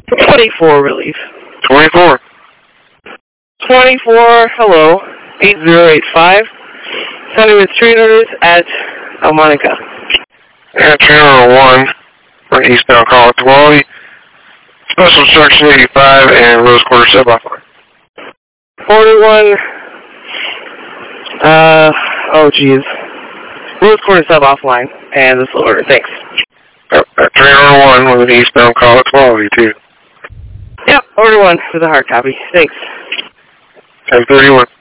24 relief. 24. 24, hello, 8085. Sending with trainers at Almonica. Trainer 1, for an eastbound call at Tuwalli. Special instruction 85 and Rose Quarter sub offline. 41, oh geez. Rose Quarter sub offline, and this will order, thanks. Trainer 1 with an eastbound call at Tuwalli too. Yep, order 1 with a hard copy, thanks. 1031.